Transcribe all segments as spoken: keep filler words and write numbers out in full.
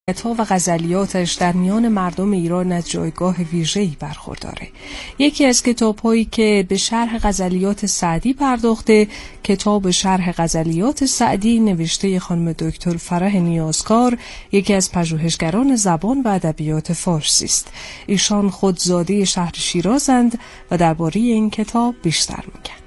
ها و غزلیاتش در میان مردم ایران از جایگاه ویژه‌ای برخورداره. یکی از کتاب‌هایی که به شرح غزلیات سعدی پرداخته، کتاب شرح غزلیات سعدی نوشته خانم دکتر فرح نیازکار، یکی از پژوهشگران زبان و ادبیات فارسی است. ایشان خود زاده شهر شیرازند و درباره این کتاب بیشتر میگن.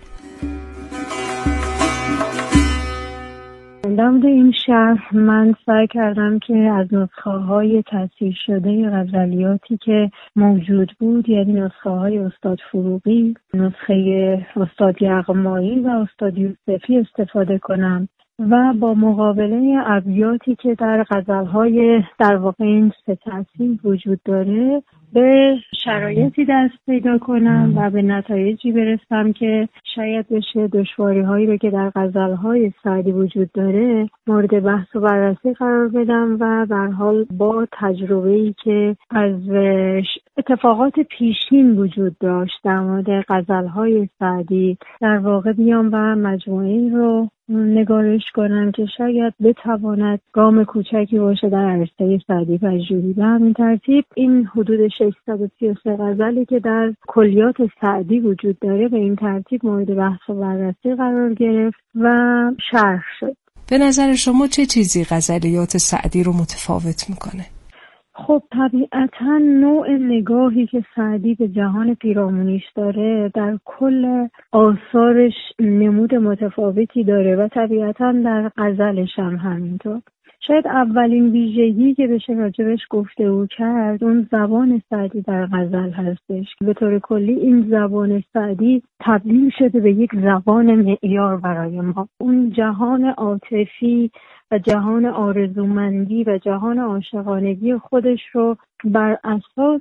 در مورد این شرح من سعی کردم که از نسخه های تصحیح شده غزلیاتی که موجود بود، یعنی نسخه های استاد فروغی، نسخه استاد یغمایی و استاد یوسفی استفاده کنم و با مقابله ابیاتی که در غزل‌های در واقع این سه تصحیح وجود داره به شرایطی دست پیدا کنم و به نتایجی برسم که شاید بشه دشواری‌هایی رو که در غزل‌های سعدی وجود داره مورد بحث و بررسی قرار بدم و به هر حال با تجربه‌ای که از اتفاقات پیشین وجود داشت در مورد غزل‌های سعدی در واقع بیام و مجموعه‌ای رو نگارش کنم که شاید بتواند گام کوچکی باشه در عرصه سعدی پژوهی. به همین ترتیب این حدود ششصد و سی و سه غزلی که در کلیات سعدی وجود داره به این ترتیب مورد بحث و بررسی قرار گرفت و شرح شد. به نظر شما چه چیزی غزلیات سعدی رو متفاوت میکنه؟ خب طبیعتاً نوع نگاهی که سعدی به جهان پیرامونیش داره در کل آثارش نمود متفاوتی داره و طبیعتاً در غزلش هم همینطور. شاید اولین ویژگی که بشه راجبش گفتگو کرد اون زبان سعدی در غزل هستش. به طور کلی این زبان سعدی تبدیل شده به یک زبان معیار برای ما. اون جهان عاطفی و جهان آرزومندی و جهان عاشقانگی خودش رو بر اساس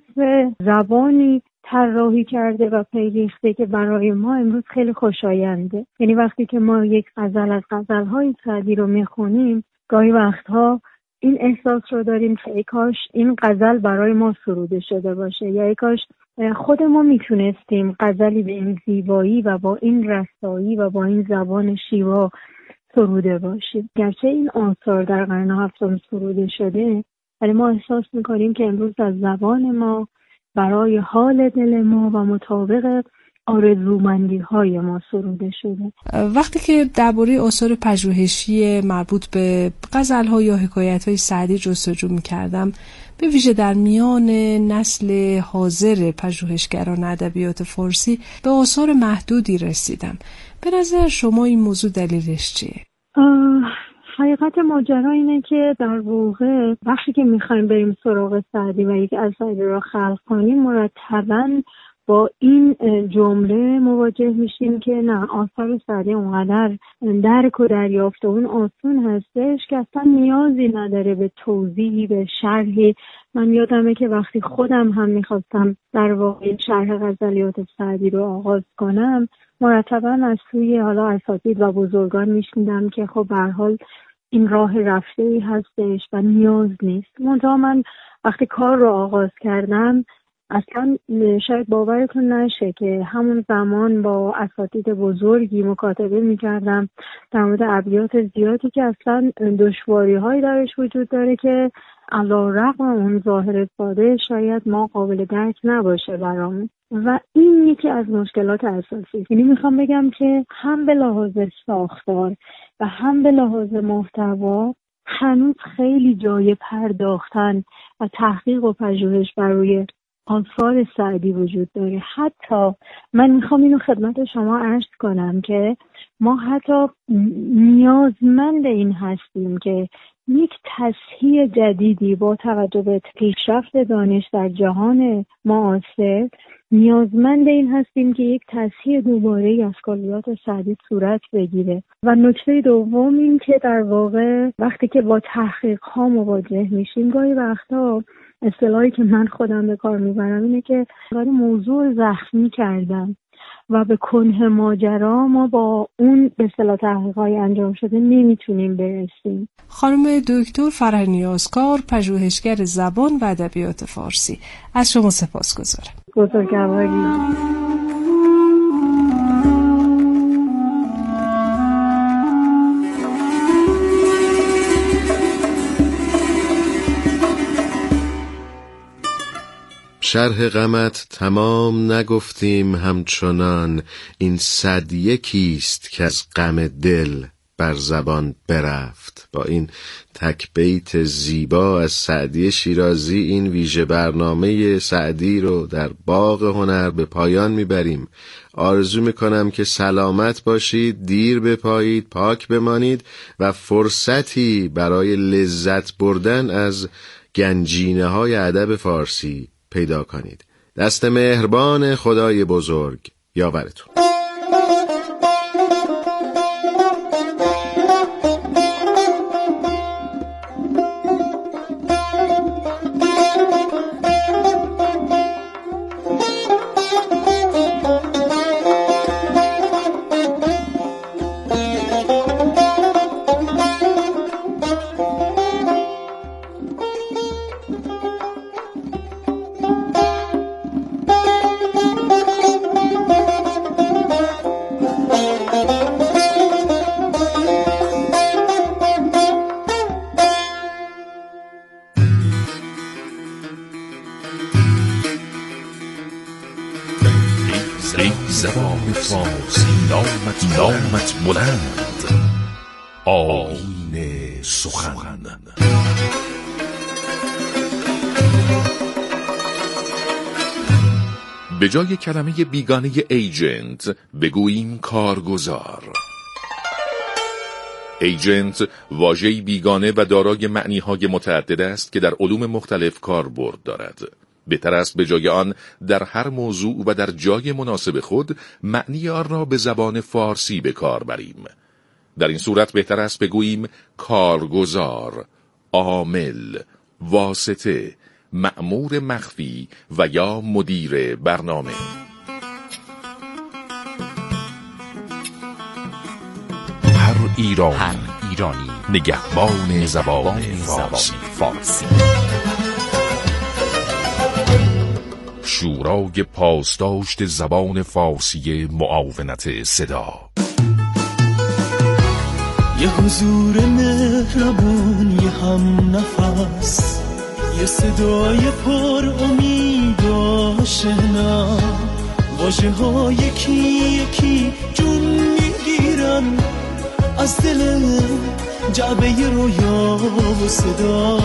زبانی طراحی کرده و پیریخته که برای ما امروز خیلی خوشاینده. یعنی وقتی که ما یک غزل از غزل‌های سعدی رو میخونیم گاهی وقتها این احساس رو داریم که ای کاش این غزل برای ما سروده شده باشه یا ای کاش خود ما میتونستیم غزلی به این زیبایی و با این رسایی و با این زبان شیوا سروده باشیم. گرچه این آثار در قرن هفتم سروده شده ولی ما احساس میکنیم که امروز از زبان ما برای حال دل ما و مطابق آرزومندی های ما سروده شده. وقتی که درباره آثار پژوهشی مربوط به غزل‌ها یا حکایت‌های سعدی جستجو می‌کردم، به ویژه در میان نسل حاضر پژوهشگران ادبیات فارسی به آثار محدودی رسیدم. به نظر شما این موضوع دلیلش چیه؟ حقیقت ماجرا اینه که در واقع وقتی که می‌خوایم بریم سراغ سعدی و یک اثری رو خلق کنیم مرتباً با این جمله مواجه میشیم که نه، آثار سعدی اونقدر درک و دریافت اون آسون هستش که اصلا نیازی نداره به توضیحی، به شرحی. من یادمه که وقتی خودم هم میخواستم در واقع شرح غزلیات سعدی رو آغاز کنم مرتبا از سوی حالا اساتید و بزرگان میشنیدم که خب به هر حال این راه رفته‌ای هستش و نیاز نیست. منتها من وقتی کار رو آغاز کردم اصلا شاید باورتون نشه که همون زمان با اساتید بزرگی مکاتبه میکردم در مورد ابیات زیادی که اصلا دشواری هایی درش وجود داره که علی‌رغم اون ظاهر ساده شاید ما قابل درک نباشه برامون و این یکی از مشکلات اساسی. یعنی میخوام بگم که هم به لحاظ ساختار و هم به لحاظ محتوا هنوز خیلی جای پرداختن و تحقیق و پژوهش برای آثار سعدی وجود داره. حتی من میخوام اینو خدمت شما عرض کنم که ما حتی نیازمند این هستیم که یک تصحیح جدیدی با توجه به پیشرفت دانش در جهان معاصر نیازمند این هستیم که یک تصحیح دوباره از کلیات سعدی صورت بگیره. و نکته دوم این که در واقع وقتی که با تحقیق ها مواجه میشیم گاهی وقتا اصطلاحی که من خودم به کار میبرم اینه که برای موضوع زخمی کردم و به کنه ماجرا ما با اون به اصطلاح تحقیقات انجام شده نمیتونیم برسیم. خانم دکتر فرح نیازکار، پژوهشگر زبان و ادبیات فارسی، از شما سپاسگزارم. بزرگواری. شرح غمت تمام نگفتیم همچنان، این صد یکیست که از غم دل بر زبان برفت. با این تک بیت زیبا از سعدی شیرازی این ویژه برنامه سعدی رو در باغ هنر به پایان میبریم. آرزو میکنم که سلامت باشید، دیر بپایید، پاک بمانید و فرصتی برای لذت بردن از گنجینه های ادب فارسی پیدا کنید. دست مهربان خدای بزرگ یاورتون. زبان فارسی نامت نامت بلند، آیین سخن. به جای کلمه بیگانه ایجنت بگوییم کارگزار. ایجنت واژه‌ای بیگانه و دارای معنی‌های متعدد است که در علوم مختلف کاربرد دارد. بهتر است به جای آن در هر موضوع و در جای مناسب خود معنی آن را به زبان فارسی به کار بریم. در این صورت بهتر است بگوییم کارگزار، عامل، واسطه، مأمور مخفی و یا مدیر برنامه. هر ایرانی, هر ایرانی نگهبان زبان فارسی. فارسی. شورای پاسداشت زبان فارسی معاونت صدا. یه حضور مهربون، یه هم نفس، یه صدای پر امید و آشنا، واژه ها یکی یکی جون میگیرن از دل جعبه رویا و صدا.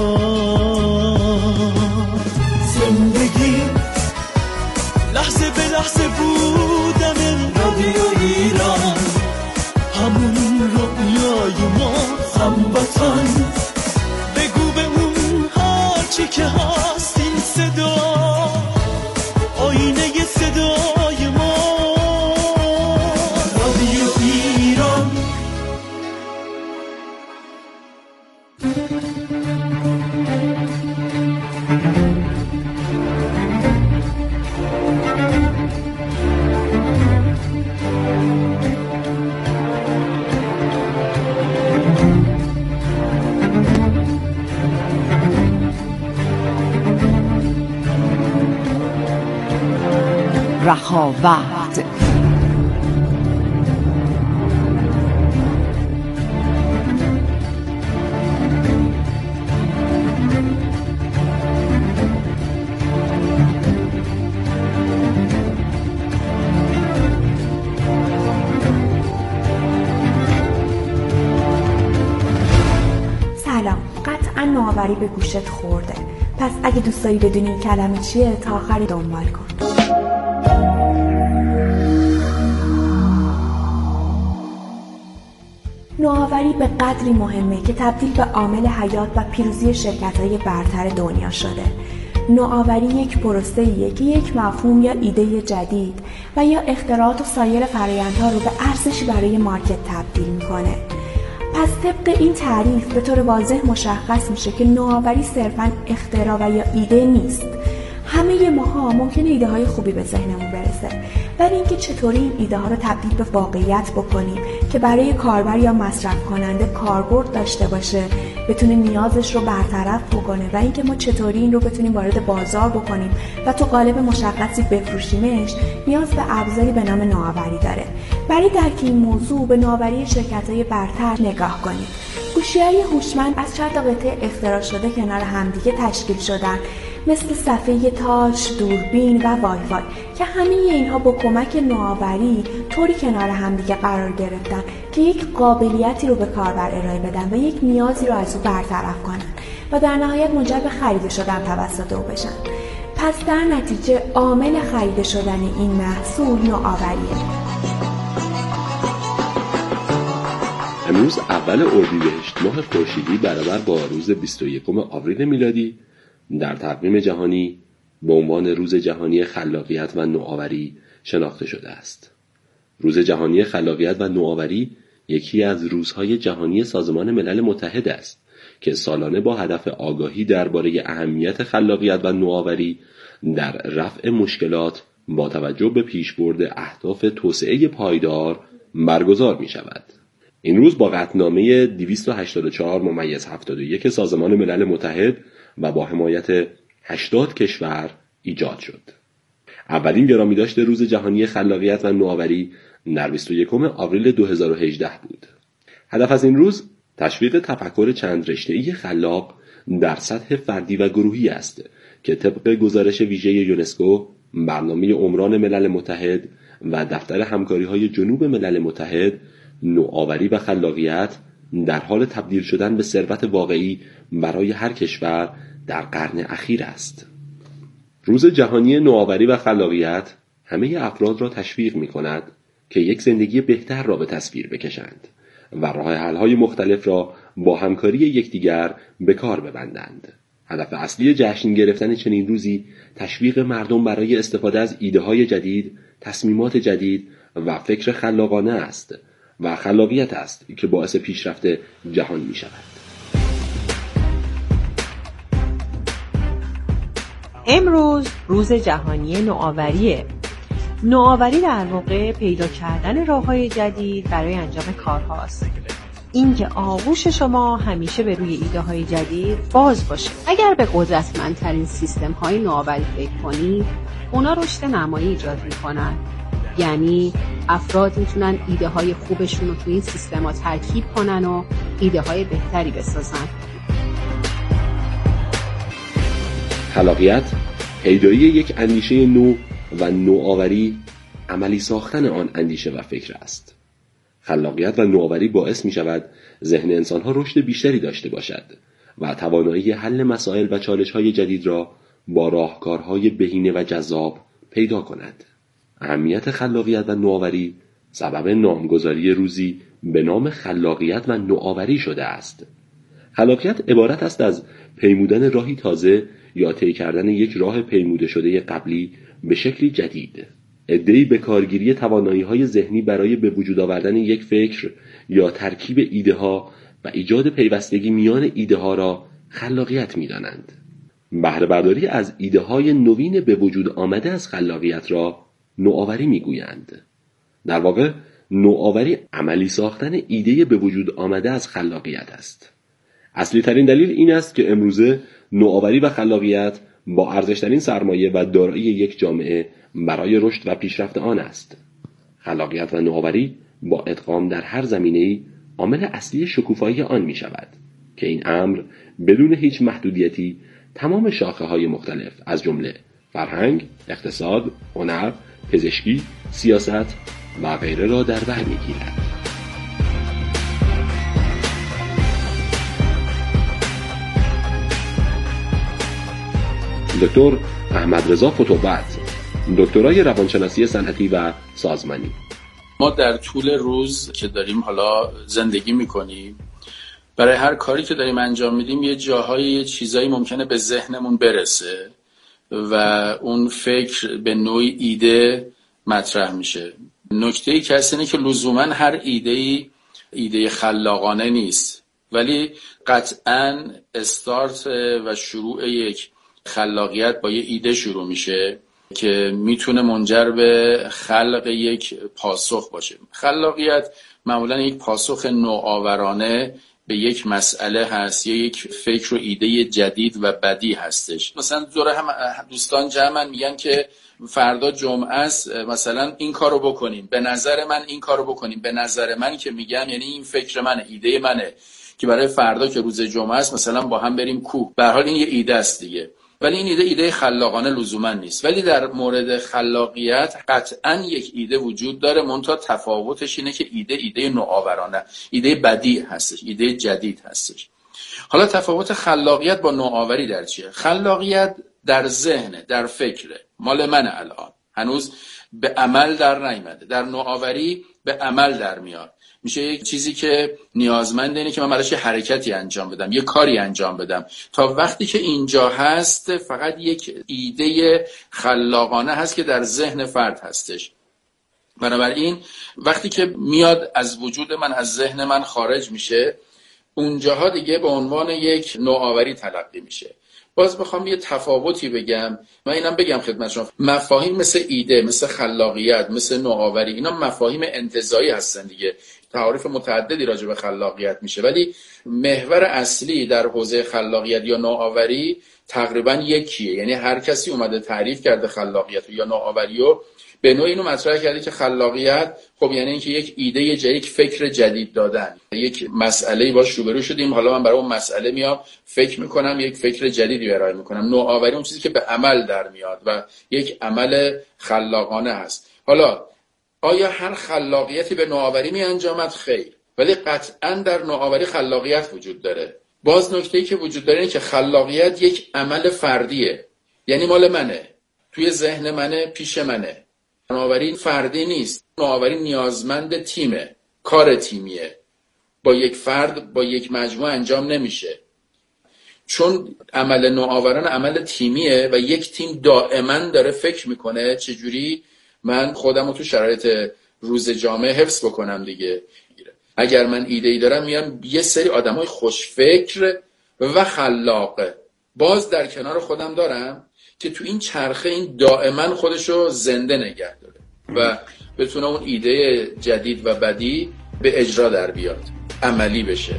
زندگی لحظه به لحظه بودن رادیو ایران، همون رویای ما هموطن. بگو به اون هرچی که هست این صدا، آینه ی صدای ما، رادیو ایران. رخاوت. سلام، قطعا نوآوری به گوشت خورده، پس اگه دوست داری بدونی این کلمه چیه تا آخری دنبال کن. نوآوری به قدری مهمه که تبدیل به عامل حیات و پیروزی شرکت‌های برتر دنیا شده. نوآوری یک پروسه‌ایه که یک مفهوم یا ایده جدید و یا اختراعات و سایر فرآیندها رو به ارزشی برای مارکت تبدیل می‌کنه. پس طبق این تعریف به طور واضح مشخص میشه که نوآوری صرفاً اختراع و یا ایده نیست. همه ماها ممکنه ایده های خوبی به ذهنمون برسه، ولی اینکه چطوری این ایده ها رو تبدیل به واقعیت بکنیم که برای کاربر یا مصرف کننده کاربرد داشته باشه، بتونه نیازش رو برطرف بکنه و اینکه ما چطوری این رو بتونیم وارد بازار بکنیم و تو قالب مشخصی بفروشیمش، نیاز به ابزاری به نام نوآوری داره. برای درک این موضوع به نوآوری شرکت‌های برتر نگاه کنید. گوشی‌های هوشمند از چند تا قطعه اختراع شده کنار همدیگه تشکیل شدن مثل صفحه تاچ، دوربین و وای فای که همه اینها با کمک نوآوری طوری کنار همدیگه قرار گرفتن که یک قابلیتی رو به کاربر ارائه بدن و یک نیازی رو از او برطرف کنن و در نهایت منجر به خرید شدن توسط او بشن. پس در نتیجه عامل خرید شدن این محصول نوآوریه. امروز اول اردیبهشت ماه خورشیدی برابر با روز بیست و یکم آوریل میلادی در تقویم جهانی به عنوان روز جهانی خلاقیت و نوآوری شناخته شده است. روز جهانی خلاقیت و نوآوری یکی از روزهای جهانی سازمان ملل متحد است که سالانه با هدف آگاهی درباره اهمیت خلاقیت و نوآوری در رفع مشکلات با توجه به پیشبرد اهداف توسعه پایدار برگزار می شود. این روز با قطعنامه دویست و هشتاد و چهار ممیز هفتاد و یک سازمان ملل متحد و با حمایت هشتاد کشور ایجاد شد. اولین گرامیداشت روز جهانی خلاقیت و نوآوری در بیست و یکم آوریل دو هزار و هجده بود. هدف از این روز تشویق تفکر چند رشته‌ای خلاق در سطح فردی و گروهی است که طبق گزارش ویژه یونسکو، برنامه عمران ملل متحد و دفتر همکاری‌های جنوب ملل متحد، نوآوری و خلاقیت در حال تبدیل شدن به ثروت واقعی برای هر کشور در قرن اخیر است. روز جهانی نوآوری و خلاقیت همه افراد را تشویق می‌کند که یک زندگی بهتر را به تصویر بکشند و راه حل‌های مختلف را با همکاری یکدیگر به کار ببندند. هدف اصلی جشن گرفتن چنین روزی تشویق مردم برای استفاده از ایده‌های جدید، تصمیمات جدید و فکر خلاقانه است و خلاقیت است که باعث پیشرفت جهان می شود. امروز روز جهانی نوآوریه. نوآوری در واقع پیدا کردن راه‌های جدید برای انجام کارهاست. این که آغوش شما همیشه به روی ایده‌های جدید باز باشه. اگر به قدرتمندترین سیستم‌های نوآوری فکر کنید، اونا رشد نمایی ایجاد می‌کنن. یعنی افراد میتونن ایده های خوبشون رو توی این سیستم ها ترکیب کنن و ایده های بهتری بسازن. خلاقیت پیدایی یک اندیشه نو و نوآوری عملی ساختن آن اندیشه و فکر است. خلاقیت و نوآوری باعث می شود ذهن انسان ها رشد بیشتری داشته باشد و توانایی حل مسائل و چالش های جدید را با راهکارهای بهینه و جذاب پیدا کند. اهمیت خلاقیت و نوآوری سبب نامگذاری روزی به نام خلاقیت و نوآوری شده است. خلاقیت عبارت است از پیمودن راهی تازه یا طی کردن یک راه پیموده شده قبلی به شکلی جدید. ادعای به کارگیری توانایی‌های ذهنی برای به وجود آوردن یک فکر یا ترکیب ایده‌ها و ایجاد پیوستگی میان ایده‌ها را خلاقیت می‌دانند. بهره برداری از ایده‌های نوین به وجود آمده از خلاقیت را نوآوری میگویند. در واقع نوآوری عملی ساختن ایده به وجود آمده از خلاقیت است. اصلی ترین دلیل این است که امروزه نوآوری و خلاقیت با ارزشترین سرمایه و دارایی یک جامعه برای رشد و پیشرفت آن است. خلاقیت و نوآوری با ادغام در هر زمینه‌ای عامل اصلی شکوفایی آن می شود که این امر بدون هیچ محدودیتی تمام شاخه‌های مختلف از جمله فرهنگ، اقتصاد، هنر، پزشکی، سیاست و غیره را در بر می‌گیرد. دکتر احمد رضا فتوبت، دکترای روانشناسی صنعتی و سازمانی. ما در طول روز که داریم حالا زندگی می‌کنیم، برای هر کاری که داریم انجام میدیم یه جاهایی یه چیزایی ممکنه به ذهنمون برسه و اون فکر به نوعی ایده مطرح میشه. نکته‌ای که هست اینه که لزوماً هر ایده‌ای ایده خلاقانه نیست، ولی قطعاً استارت و شروع یک خلاقیت با یه ایده شروع میشه که میتونه منجر به خلق یک پاسخ باشه. خلاقیت معمولاً یک پاسخ نوآورانه به یک مسئله هست یا یک فکر و ایده جدید و بدی هستش. مثلا دور هم دوستان جمعن میگن که فردا جمعه است، مثلا این کارو بکنیم، به نظر من این کارو بکنیم، به نظر من که میگم یعنی این فکر منه، ایده منه که برای فردا که روز جمعه است مثلا با هم بریم کوه. به هر حال این یه ایده است دیگه. ولی این ایده ایده خلاقانه لزوما نیست. ولی در مورد خلاقیت قطعا یک ایده وجود داره، منتها تفاوتش اینه که ایده ایده نوآورانه، ایده بدیع هستش، ایده جدید هستش. حالا تفاوت خلاقیت با نوآوری در چیه؟ خلاقیت در ذهن، در فکره، مال من الان هنوز به عمل در نیامده. در نوآوری به عمل در میاد، میشه یک چیزی که نیازمند اینه که من براش یه حرکتی انجام بدم، یه کاری انجام بدم. تا وقتی که اینجا هست فقط یک ایده خلاقانه هست که در ذهن فرد هستش. بنابراین وقتی که میاد از وجود من، از ذهن من خارج میشه، اونجاها دیگه به عنوان یک نوآوری تلقی میشه. باز بخوام یه تفاوتی بگم، من اینم بگم خدمت شما، مفاهیم مثل ایده، مثل خلاقیت، مثل نوآوری، اینا مفاهیم انتزاعی هستن دیگه. تعاریف متعددی راجع به خلاقیت میشه، ولی محور اصلی در حوزه خلاقیت یا نوآوری تقریبا یکیه. یعنی هر کسی اومده تعریف کرده خلاقیت یا نوآوری و به نوعی اینو مطرح کرده که خلاقیت خب یعنی اینکه یک ایده جدید، یک فکر جدید دادن، یک مسئله‌ای باش روبرو شدیم، حالا من برای اون مسئله میام فکر میکنم، یک فکر جدیدی ارائه میکنم. نوآوری اون چیزی که به عمل در میاد و یک عمل خلاقانه هست. حالا آیا هر خلاقیتی به نوآوری می انجامد؟ خیر، ولی قطعا در نوآوری خلاقیت وجود داره. باز نکته‌ای که وجود داره اینه که خلاقیت یک عمل فردیه، یعنی مال منه، توی ذهن منه، پیش منه. نوآوری فردی نیست، نوآوری نیازمند تیمه، کار تیمیه، با یک فرد، با یک مجموعه انجام نمیشه. چون عمل نوآوران عمل تیمیه و یک تیم دائما داره فکر میکنه چجوری من خودم رو تو شرایط روز جامعه حفظ بکنم دیگه. اگر من ایده‌ای دارم میام یه سری آدمای خوشفکر و خلاق باز در کنار خودم دارم که تو این چرخه این دائما خودشو زنده نگه داره و بتونه اون ایده جدید و بدی به اجرا در بیاد، عملی بشه.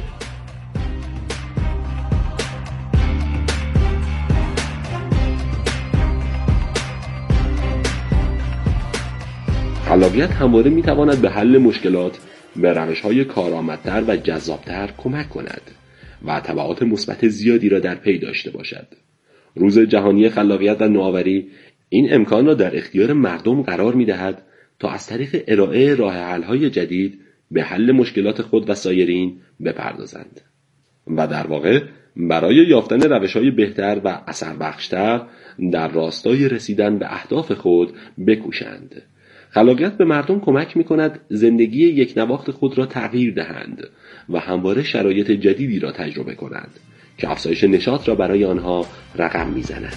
خلاقیت همواره میتواند به حل مشکلات به روش‌های کارآمدتر و جذابتر کمک کند و تبعات مثبت زیادی را در پی داشته باشد. روز جهانی خلاقیت و نوآوری این امکان را در اختیار مردم قرار می‌دهد تا از طریق ارائه راه حل‌های جدید به حل مشکلات خود و سایرین بپردازند و در واقع برای یافتن روش‌های بهتر و اثربخشتر در راستای رسیدن به اهداف خود بکوشند. خلاقیت به مردم کمک می‌کند زندگی یک نواخت خود را تغییر دهند و همواره شرایط جدیدی را تجربه کنند که افزایش نشاط را برای آنها رقم می‌زند.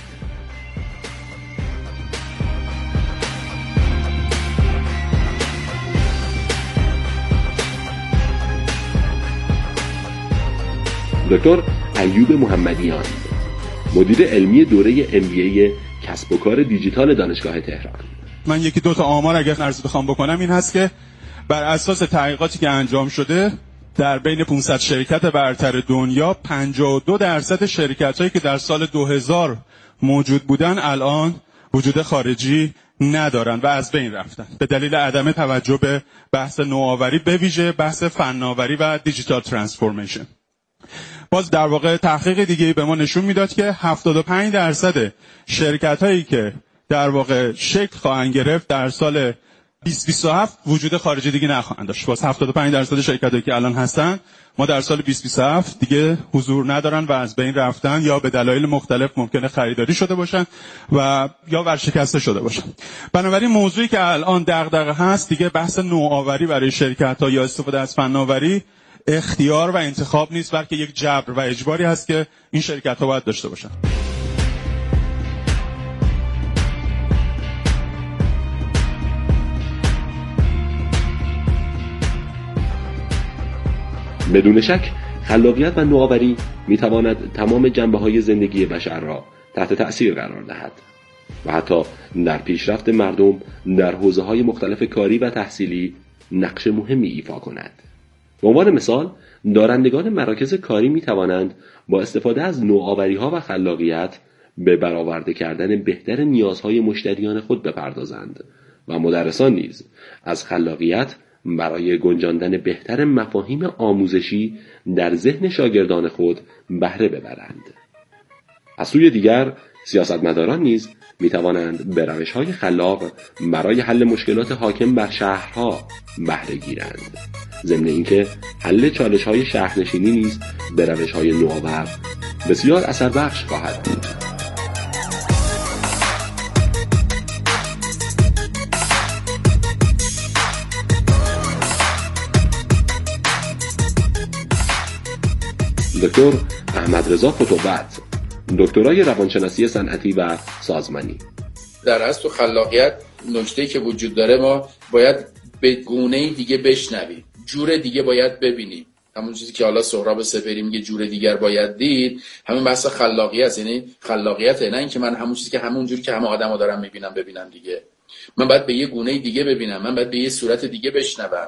دکتر ایوب محمدیان، مدیر علمی دوره ام بی ای کسب و کار دیجیتال دانشگاه تهران. من یکی دو تا آمار اگر عرض بخوام بکنم این هست که بر اساس تحقیقاتی که انجام شده در بین پانصد شرکت برتر دنیا پنجاه و دو درصد شرکتایی که در سال دو هزار موجود بودن الان وجود خارجی ندارن و از بین رفتن به دلیل عدم توجه به بحث نوآوری، به ویژه بحث فناوری و دیجیتال ترانسفورمیشن. باز در واقع تحقیق دیگه به ما نشون میداد که هفتاد و پنج درصد شرکتایی که در واقع شکل خواهند گرفت در سال بیست بیست و هفت وجود خارجی دیگه نخواهند داشت. باز هفتاد و پنج درصد شرکتایی که الان هستن ما در سال بیست بیست و هفت دیگه حضور ندارن و از بین رفتن، یا به دلایل مختلف ممکنه خریداری شده باشن و یا ورشکسته شده باشن. بنابراین موضوعی که الان دغدغه هست دیگه بحث نوآوری برای شرکت‌ها یا استفاده از فناوری اختیار و انتخاب نیست، بلکه یک جبر و اجباری هست که این شرکت‌ها باید داشته باشن. بدون شک خلاقیت و نوآوری میتواند تمام جنبه‌های زندگی بشر را تحت تأثیر قرار دهد و حتی در پیشرفت مردم در حوزه‌های مختلف کاری و تحصیلی نقش مهمی ایفا کند. به عنوان مثال، دارندگان مراکز کاری میتوانند با استفاده از نوآوری‌ها و خلاقیت به برآورده کردن بهتر نیازهای مشتریان خود بپردازند و مدرسان نیز از خلاقیت برای گنجاندن بهتر مفاهیم آموزشی در ذهن شاگردان خود بهره ببرند. از سوی دیگر، سیاستمداران نیز می توانند به روش‌های خلاق برای حل مشکلات حاکم بر شهرها بهره گیرند. ضمن اینکه حل چالش‌های شهرنشینی نیز به روش‌های نوآور بسیار اثربخش خواهد بود. دکتر احمد رضا فتوبت، دکترای روانشناسی صنعتی و سازمانی. در اصل تو خلاقیت نکته‌ای که وجود داره، ما باید به گونه‌ای دیگه بشنویم، جور دیگه باید ببینیم. همون چیزی که حالا سهراب سپهری میگه جور دیگر باید دید، همین بحث خلاقیت است. یعنی خلاقیت نه اینکه من همون چیزی که همون جوری که همه آدم‌ها دارن میبینم ببینم دیگه. من باید به یه گونه دیگه ببینم، من باید به یه صورت دیگه بشنوم.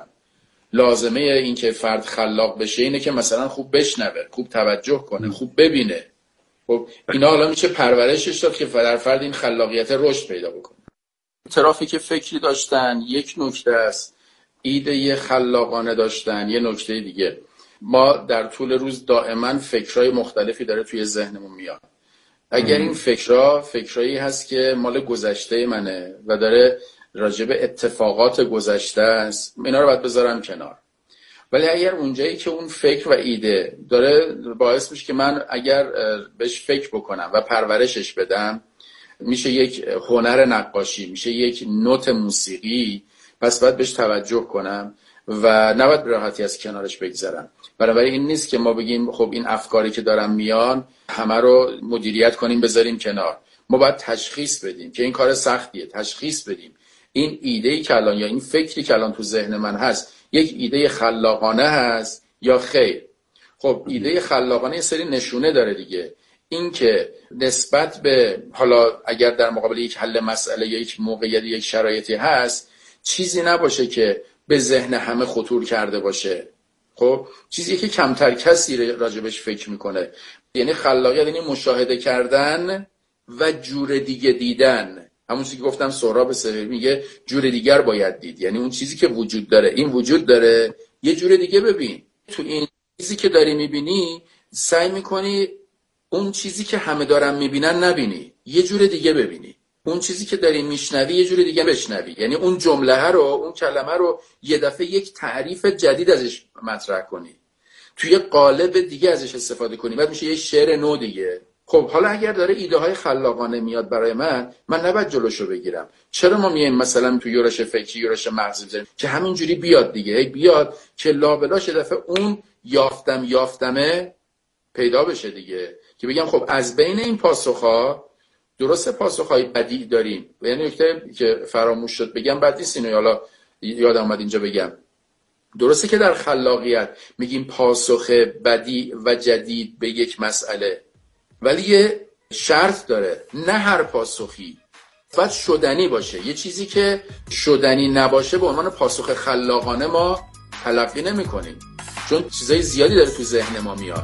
لازمه این که فرد خلاق بشه اینه که مثلا خوب بشنوه، خوب توجه کنه، خوب ببینه. خب اینا حالا میشه پرورشش داد که در فرد این خلاقیت رشد پیدا بکنه. ترافیک فکری داشتن یک نکته است، ایده خلاقانه داشتن یه نکته دیگه. ما در طول روز دائما فکرای مختلفی داره توی ذهنمون میاد. اگر این فکرها فکرایی هست که مال گذشته منه و داره راجع به اتفاقات گذشته است، اینا رو باید بذارم کنار. ولی اگر اونجایی که اون فکر و ایده داره باعث میشه که من اگر بهش فکر بکنم و پرورشش بدم، میشه یک هنر نقاشی، میشه یک نوت موسیقی، پس باید بهش توجه کنم و نباید به راحتی از کنارش بگذرم. برای این نیست که ما بگیم خب این افکاری که دارن میان همه رو مدیریت کنیم بذاریم کنار. ما باید تشخیص بدیم که این کار سختیه، تشخیص بدیم این ایده‌ای که الان یا این فکری که الان تو ذهن من هست یک ایده خلاقانه هست یا خیر. خب ایده خلاقانه یه سری نشونه داره دیگه، این که نسبت به حالا اگر در مقابل یک حل مسئله یا یک موقعیت یک شرایطی هست چیزی نباشه که به ذهن همه خطور کرده باشه. خب چیزی که کمتر کسی راجبش فکر میکنه. یعنی خلاقیت یعنی مشاهده کردن و جور دیگه دیدن. همون چیزی که گفتم سهراب سپهری میگه جور دیگر باید دید، یعنی اون چیزی که وجود داره، این وجود داره، یه جور دیگه ببین. تو این چیزی که داری میبینی سعی میکنی اون چیزی که همه دارن میبینن نبینی، یه جور دیگه ببینی. اون چیزی که داری میشنوی یه جور دیگه بشنوی، یعنی اون جمله رو، اون کلمه رو یه دفعه یک تعریف جدید ازش مطرح کنی، توی قالب دیگه ازش استفاده کنی، بعد میشه یه شعر نو دیگه. خب حالا اگر داره ایده های خلاقانه میاد برای من، من نباید جلوشو بگیرم. چرا ما میایم مثلا تو یورش فکری، یورش مغزی بزنیم که همینجوری بیاد دیگه، بیاد که لابلاش دفعه اون یافتم یافتمه پیدا بشه دیگه، که بگم خب از بین این پاسخها درسته پاسخهای بدیع داریم. و یعنی نکته که فراموش شد بگم بعد نیست، اینو حالا یادم اومد اینجا بگم. درسته که در خلاقیت میگیم پاسخ بدیع و جدید به یک مسئله، ولی یه شرط داره، نه هر پاسخی باید شدنی باشه. یه چیزی که شدنی نباشه به عنوان پاسخ خلاقانه ما تلقی نمی کنیم، چون چیزای زیادی داره تو ذهن ما میاد.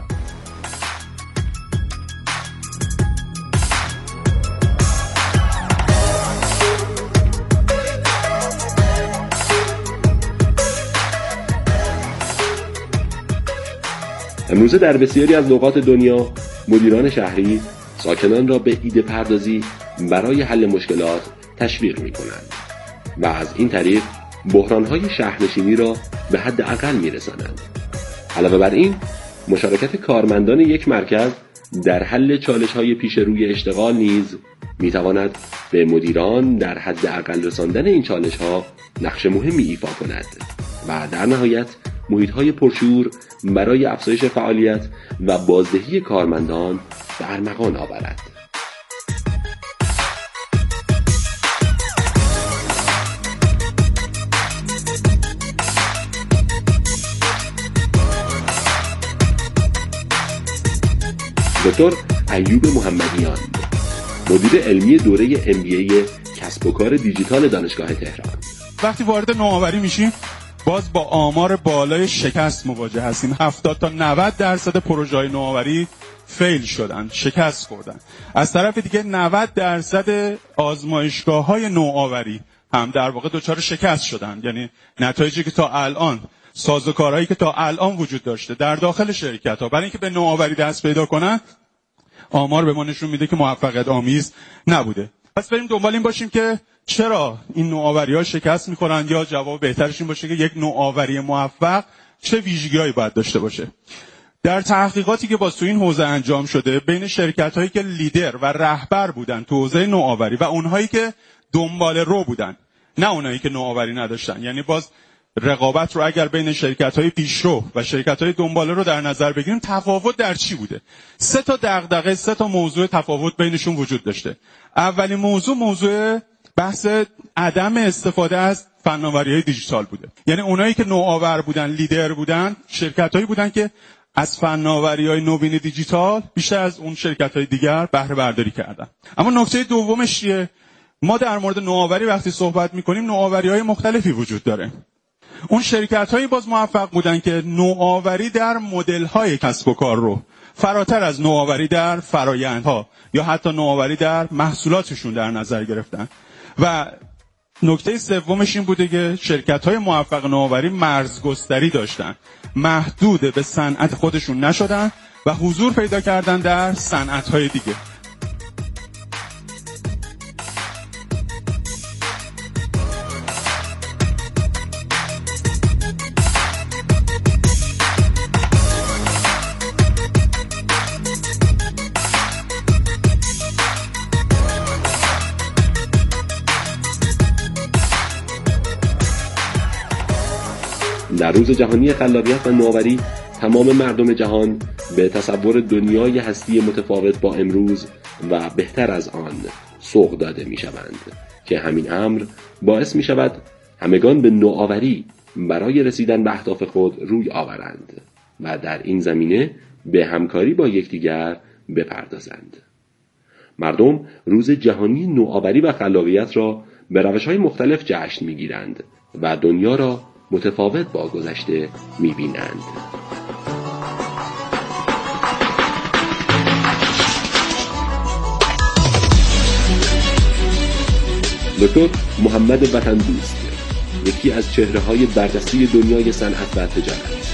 امروزه در بسیاری از نقاط دنیا مدیران شهری ساکنان را به ایده پردازی برای حل مشکلات تشویق می کنند و از این طریق بحرانهای شهرنشینی را به حد اقل می رسانند. علاوه بر این، مشارکت کارمندان یک مرکز در حل چالش‌های پیش روی اشتغال نیز می تواند به مدیران در حد اقل رساندن این چالش‌ها نقش مهمی ایفا کند و در نهایت محیط‌های پرشور برای افزایش فعالیت و بازدهی کارمندان به ارمغان آورد. دکتر ایوب محمدیان، مدیر علمی دوره ام بی ای کسب و کار دیجیتال دانشگاه تهران. وقتی وارد نوآوری میشیم باز با آمار بالای شکست مواجه هستیم. هفتاد تا نود درصد پروژه‌های نوآوری فیل شدن، شکست خوردن. از طرف دیگه نود درصد آزمایشگاه‌های نوآوری هم در واقع دچار شکست شدن. یعنی نتایجی که تا الان، سازوکارهایی که تا الان وجود داشته در داخل شرکت‌ها برای اینکه به نوآوری دست پیدا کنن، آمار به ما نشون میده که موفقیت آمیز نبوده. پس بریم دنبال این باشیم که چرا این نوآوری‌ها شکست می‌خورن، یا جواب بهترش این باشه که یک نوآوری موفق چه ویژگی‌هایی باید داشته باشه. در تحقیقاتی که باز تو این حوزه انجام شده بین شرکت‌هایی که لیدر و رهبر بودن تو حوزه نوآوری و اونهایی که دنبال رو بودن، نه اونایی که نوآوری نداشتن، یعنی باز رقابت رو اگر بین شرکت‌های پیشرو و شرکت‌های دنباله رو در نظر بگیریم، تفاوت در چی بوده؟ سه تا دغدغه، سه تا موضوع تفاوت بینشون وجود داشته. اولین موضوع موضوع بحث عدم استفاده از فناوری‌های دیجیتال بوده. یعنی اونایی که نوآور بودن، لیدر بودن، شرکت‌هایی بودن که از فناوری‌های نوین دیجیتال بیشتر از اون شرکت‌های دیگر بهره برداری کردن. اما نکته دومش چیه؟ ما در مورد نوآوری وقتی صحبت می‌کنیم، نوآوری‌های مختلفی وجود داره. اون شرکت‌هایی باز موفق بودن که نوآوری در مدل‌های کسب و کار رو فراتر از نوآوری در فرآیندها یا حتی نوآوری در محصولاتشون در نظر گرفتن. و نکته سومش این بوده که شرکت‌های موفق نوآوری مرزگستری داشتن، محدود به صنعت خودشون نشدن و حضور پیدا کردن در صنعت‌های دیگه. در روز جهانی خلاقیت و نوآوری تمام مردم جهان به تصور دنیای هستی متفاوت با امروز و بهتر از آن سوق داده می شوند که همین امر باعث می شود همگان به نوآوری برای رسیدن به اهداف خود روی آورند و در این زمینه به همکاری با یکدیگر بپردازند. مردم روز جهانی نوآوری و خلاقیت را به روش‌های مختلف جشن می گیرند و دنیا را متفاوت با گذشته می‌بینند. دکتر محمد وطن دوست، یکی از چهره‌های برجسته دنیای صنعت و تجارت.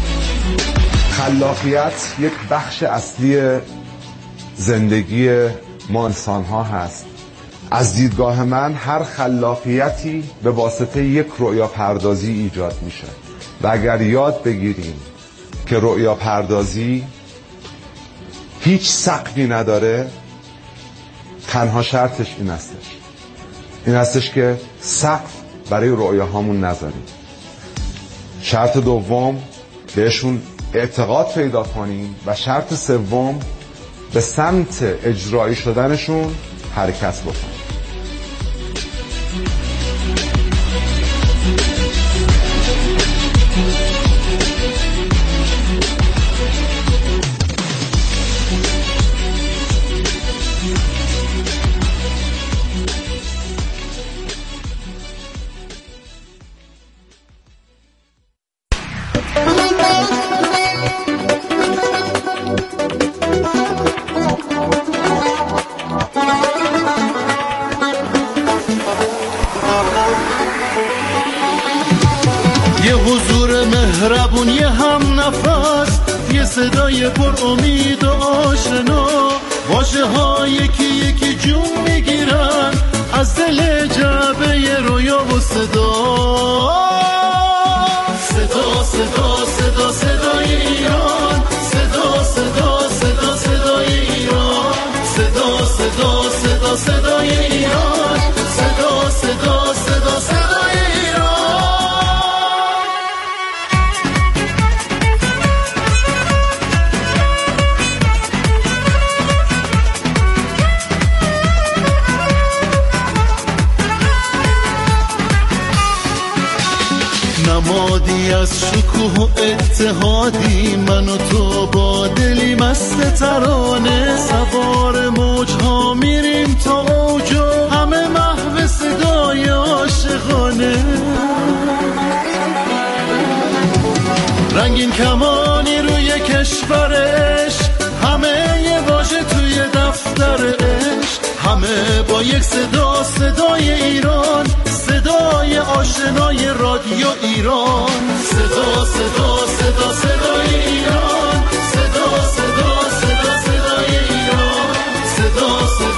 خلاقیت یک بخش اصلی زندگی ما انسان‌ها هست. از دیدگاه من هر خلاقیتی به واسطه یک رؤیا پردازی ایجاد میشه و اگر یاد بگیریم که رؤیا پردازی هیچ سقفی نداره، تنها شرطش این هستش این هستش که سقف برای رؤیاهامون نذاریم. شرط دوم بهشون اعتقاد پیدا کنیم و شرط سوم به سمت اجرایی شدنشون حرکت بکنیم. مهربونی هم نفس، یه صدای پر امید و آشنا، واژه ها یکی یکی جون میگیرن از دل جعبه رویا و صدا. صدا صدا صدا صدای ایران، صدا صدا صدا صدای ایران، صدا صدا صدا صدای ایران، صدا صدا صدا صدای ایران. نمادی از شکوه و اتحادی، من و تو با دلی مست ترانه، سوار موجها میریم تا اوج و همه محو صدای عاشقانه. رنگین کمانی روی کشورش، همه یه واژه توی دفتر عشق، همه با یک صدا، صدای ایران، صدای آشنای رادیو ایران. صدا صدا